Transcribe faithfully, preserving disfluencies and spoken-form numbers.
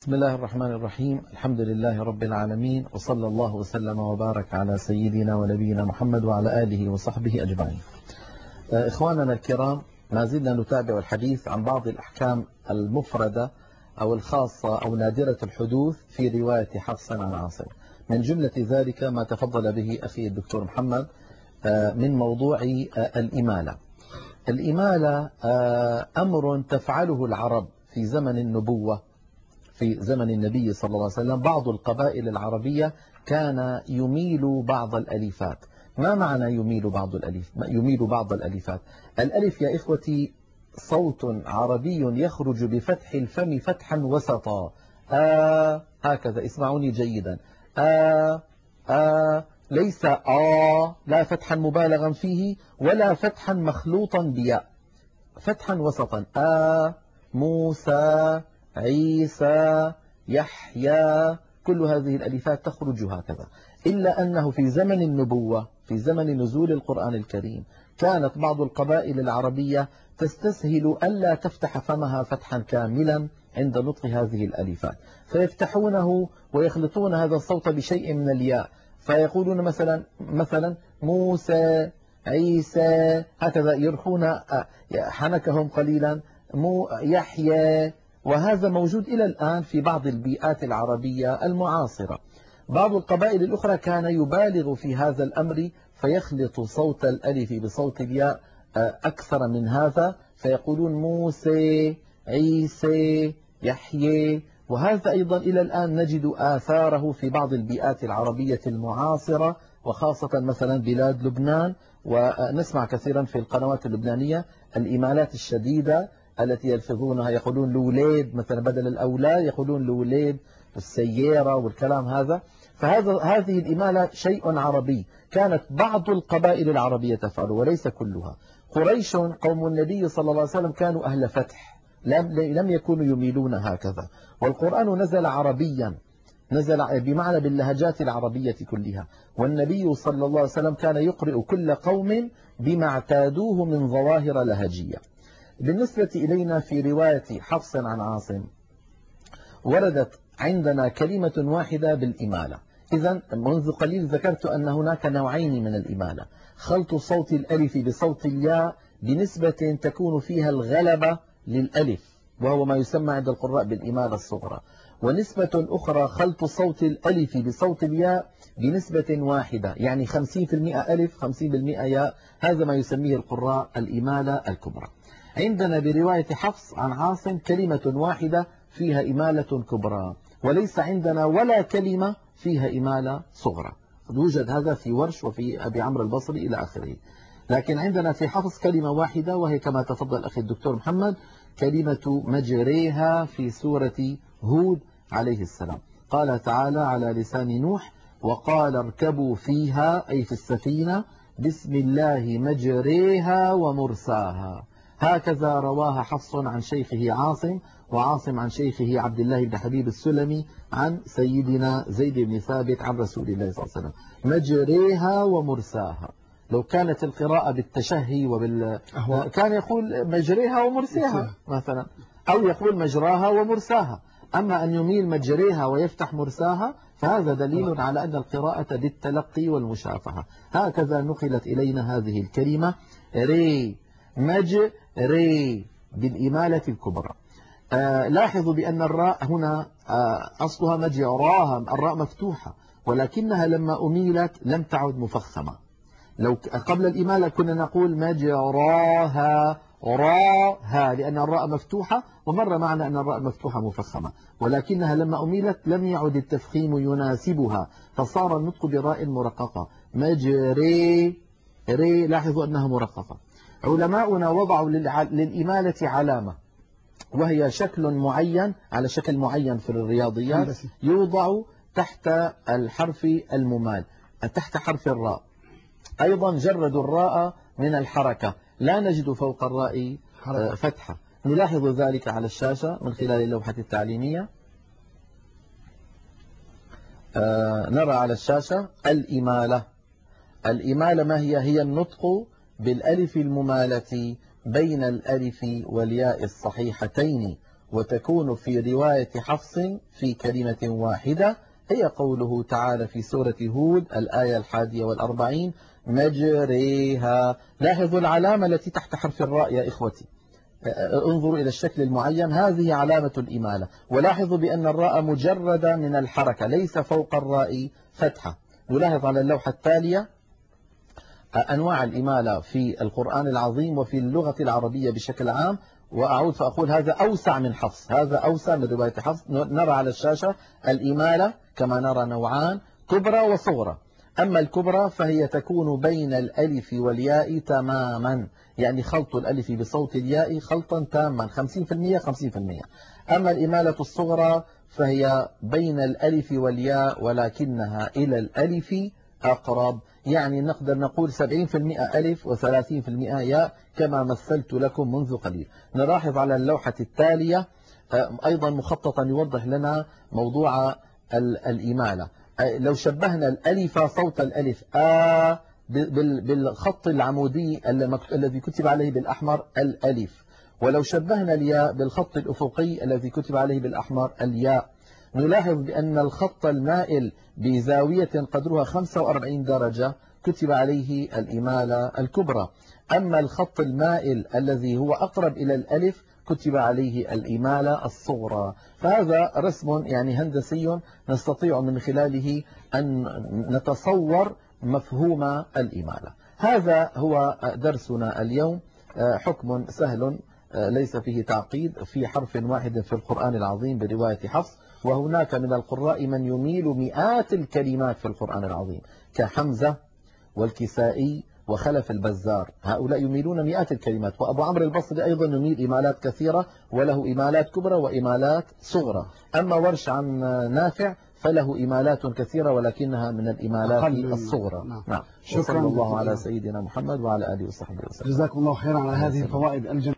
بسم الله الرحمن الرحيم. الحمد لله رب العالمين، وصلى الله وسلم وبارك على سيدنا ونبينا محمد وعلى آله وصحبه أجمعين. إخواننا الكرام، ما زلنا نتابع الحديث عن بعض الأحكام المفردة أو الخاصة أو نادرة الحدوث في رواية حفص عن عاصم. من جملة ذلك ما تفضل به أخي الدكتور محمد من موضوع الإمالة. الإمالة أمر تفعله العرب في زمن النبوة، في زمن النبي صلى الله عليه وسلم. بعض القبائل العربية كان يميل بعض الألفات. ما معنى يميل بعض الألف؟ يميل بعض الألفات. الألف يا إخوتي صوت عربي يخرج بفتح الفم فتحا وسطا. آ هكذا، اسمعوني جيدا. آ آ ليس آ، لا فتحا مبالغا فيه ولا فتحا مخلوطا بياء، فتحا وسطا. آ موسى، عيسى، يحيى، كل هذه الألفات تخرج هكذا. إلا أنه في زمن النبوة، في زمن نزول القرآن الكريم، كانت بعض القبائل العربية تستسهل ألا تفتح فمها فتحا كاملا عند نطق هذه الألفات، فيفتحونه ويخلطون هذا الصوت بشيء من الياء، فيقولون مثلا مثلا موسى، عيسى، هكذا يرخون حنكهم قليلا، مو يحيى. وهذا موجود إلى الآن في بعض البيئات العربية المعاصرة. بعض القبائل الأخرى كان يبالغ في هذا الأمر، فيخلط صوت الألف بصوت الياء أكثر من هذا، فيقولون موسى، عيسى، يحيى. وهذا أيضا إلى الآن نجد آثاره في بعض البيئات العربية المعاصرة، وخاصة مثلا بلاد لبنان. ونسمع كثيرا في القنوات اللبنانية الإمالات الشديدة التي يلفظونها، يقولون لوليد مثلا بدل الأولاد، يقولون لوليد السيارة والكلام هذا. فهذا هذه الإمالة شيء عربي، كانت بعض القبائل العربية تفعله وليس كلها. قريش قوم النبي صلى الله عليه وسلم كانوا أهل فتح، لم لم يكونوا يميلون هكذا. والقرآن نزل عربيا، نزل بمعنى باللهجات العربية كلها، والنبي صلى الله عليه وسلم كان يقرئ كل قوم بما اعتادوه من ظواهر لهجية. بالنسبة إلينا في رواية حفص عن عاصم وردت عندنا كلمة واحدة بالإمالة. إذن منذ قليل ذكرت أن هناك نوعين من الإمالة: خلط صوت الألف بصوت الياء بنسبة تكون فيها الغلبة للألف، وهو ما يسمى عند القراء بالإمالة الصغرى، ونسبة أخرى خلط صوت الألف بصوت الياء بنسبة واحدة، يعني خمسين بالمئة ألف خمسين بالمئة ياء. هذا ما يسميه القراء الإمالة الكبرى. عندنا برواية حفص عن عاصم كلمة واحدة فيها إمالة كبرى، وليس عندنا ولا كلمة فيها إمالة صغرى. يوجد هذا في ورش وفي أبي عمرو البصري إلى آخره، لكن عندنا في حفص كلمة واحدة، وهي كما تفضل أخي الدكتور محمد كلمة مجريها في سورة هود عليه السلام. قال تعالى على لسان نوح: وقال اركبوا فيها، أي في السفينة، بسم الله مجريها ومرساها. هكذا رواها حفص عن شيخه عاصم، وعاصم عن شيخه عبد الله بن حبيب السلمي عن سيدنا زيد بن ثابت عن رسول الله صلى الله عليه وسلم: مجريها ومرساها. لو كانت القراءة بالتشهي وبال أهو. كان يقول مجريها ومرساها مثلا، أو يقول مجراها ومرساها. أما أن يميل مجريها ويفتح مرساها فهذا دليل على أن القراءة بالتلقي والمشافهة. هكذا نقلت إلينا هذه الكلمة ري مج ري بالإمالة الكبرى. آه لاحظوا بأن الراء هنا آه أصلها مجراها، الراء مفتوحة، ولكنها لما أميلت لم تعد مفخمة. لو قبل الإمالة كنا نقول مجراها راها، لأن الراء مفتوحة، ومر معنا أن الراء مفتوحة مفخمة، ولكنها لما أميلت لم يعد التفخيم يناسبها، فصار النطق براء مرققة. مجري ري، لاحظوا أنها مرققة. علماؤنا وضعوا للإمالة علامة، وهي شكل معين، على شكل معين في الرياضيات يوضع تحت الحرف الممال، تحت حرف الراء. أيضا جردوا الراء من الحركة، لا نجد فوق الراء فتحة. نلاحظ ذلك على الشاشة من خلال اللوحة التعليمية. نرى على الشاشة الإمالة. الإمالة ما هي؟ هي النطق بالألف الممالة بين الألف والياء الصحيحتين، وتكون في رواية حفص في كلمة واحدة، هي قوله تعالى في سورة هود الآية الحادية والأربعين مجريها. لاحظوا العلامة التي تحت حرف الراء يا إخوتي، انظروا إلى الشكل المعين، هذه علامة الإمالة. ولاحظوا بأن الراء مجردة من الحركة، ليس فوق الراء فتحة. نلاحظ على اللوحة التالية أنواع الإمالة في القرآن العظيم وفي اللغة العربية بشكل عام. وأعود فأقول هذا أوسع من حفص، هذا أوسع من رواية حفص. نرى على الشاشة الإمالة كما نرى نوعان، كبرى وصغرى. أما الكبرى فهي تكون بين الألف والياء تماما، يعني خلط الألف بصوت الياء خلطا تاما خمسين بالمئة خمسين بالمئة. أما الإمالة الصغرى فهي بين الألف والياء ولكنها إلى الألف أقرب، يعني نقدر نقول سبعين بالمئة ألف وثلاثين بالمئة ياء كما مثلت لكم منذ قليل. نلاحظ على اللوحة التالية أيضا مخططا يوضح لنا موضوع الإمالة. لو شبهنا الألف صوت الألف آ بالخط العمودي الذي كتب عليه بالأحمر الألف، ولو شبهنا الياء بالخط الأفقي الذي كتب عليه بالأحمر الياء، نلاحظ بأن الخط المائل بزاوية قدرها خمسة وأربعين درجة كتب عليه الإمالة الكبرى. أما الخط المائل الذي هو أقرب إلى الألف كتب عليه الإمالة الصغرى. فهذا رسم يعني هندسي نستطيع من خلاله أن نتصور مفهوم الإمالة. هذا هو درسنا اليوم، حكم سهل ليس فيه تعقيد في حرف واحد في القرآن العظيم برواية حفص. وهناك من القراء من يميل مئات الكلمات في القرآن العظيم كحمزة والكسائي وخلف البزار، هؤلاء يميلون مئات الكلمات. وأبو عمرو البصري أيضا يميل إمالات كثيرة وله إمالات كبرى وإمالات صغرى. أما ورش عن نافع فله إمالات كثيرة ولكنها من الإمالات الصغرى. نعم. نعم. شكرا وصلى الله على سيدنا محمد وعلى آله وصحبه وسلم. جزاكم الله خيرا على هذه الفوائد الجميلة.